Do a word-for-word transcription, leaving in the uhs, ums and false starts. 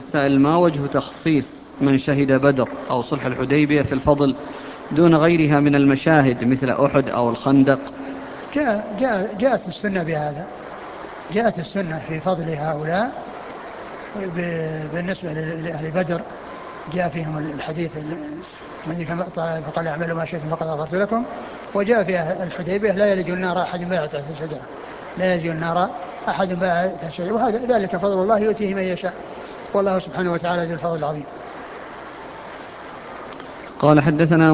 السائل: ما وجه تخصيص من شهد بدر أو صلح الحديبية في الفضل دون غيرها من المشاهد مثل أحد أو الخندق؟ جاء جاء جاءت السنة بهذا، جاءت السنة في فضل هؤلاء بالنسبة لأهل بدر، جاء فيهم الحديث الذي فقال اعملوا ما شئتم فقد غفرت لكم. وجاء في الحديبية: لا يلج النار أحد باع تحت الشجرة، لا يلج النار أحد باع تحت الشجرة. وهذا ذلك فضل الله يؤتيه من يشاء، والله سبحانه وتعالى ذو الفضل العظيم. قال: حدثنا